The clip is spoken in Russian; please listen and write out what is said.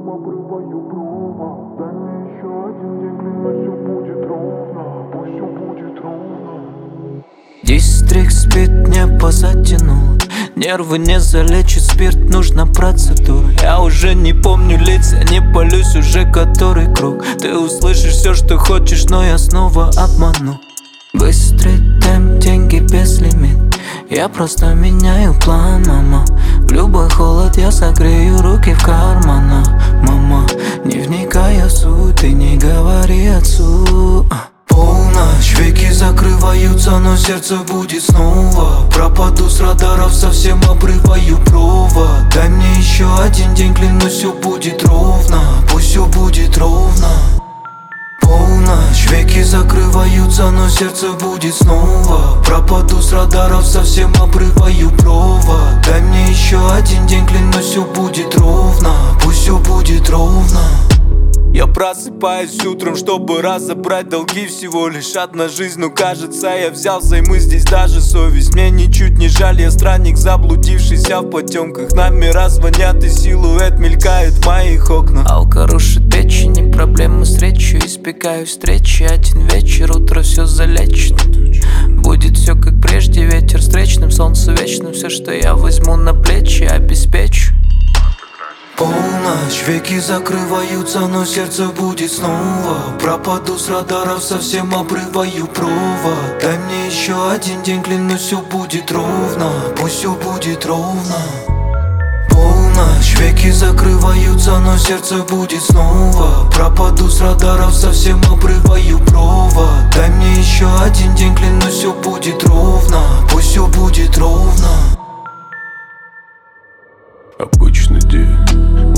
совсем обрываю провод. Дай мне еще один день, клянусь, все будет ровно. Пусть все будет ровно. Дистрикт спит, небо затянул. Нервы не залечит спирт, нужна процедура. Я уже не помню лица, не палюсь уже который круг. Ты услышишь все, что хочешь, но я снова обману. Быстрый темп, деньги без лимит. Я просто меняю план, мама. В любой холод я согрею руки в карманах, мама. Не вникая в суть, ты не говори отцу. Полночь, веки закрываются, но сердце будет снова. Пропаду с радаров, совсем обрываю провод. Дай мне еще один день, клянусь, все будет ровно. Пусть все будет ровно. Полночь, веки закрываются, но сердце будет снова. Пропаду с радаров, совсем обрываю провод. Дай мне еще один день, клянусь, все будет ровно. Пусть все будет ровно. Я просыпаюсь утром, чтобы разобрать долги. Всего лишь одна жизнь, но кажется, я взял займы. Здесь даже совесть мне ничуть не жаль. Я странник, заблудившийся в потемках. Номера звонят и силуэт мелькает в моих окнах. Алка рушит печень, проблемы с речью. Избегаю встречи, один вечер, утро все залечит. Будет все как прежде, ветер встречным, солнце вечным. Все, что я возьму на плечи, обеспечу. Полночь, веки закрываются, но сердце будет снова. Пропаду с радаров, совсем обрываю провод. Дай мне еще один день, клянусь, все будет ровно. Пусть все будет ровно. Полночь, веки закрываются, но сердце будет снова. Пропаду с радаров, совсем обрываю провод. Дай мне еще один день, клянусь, все будет ровно. Пусть все будет ровно. Обычный день.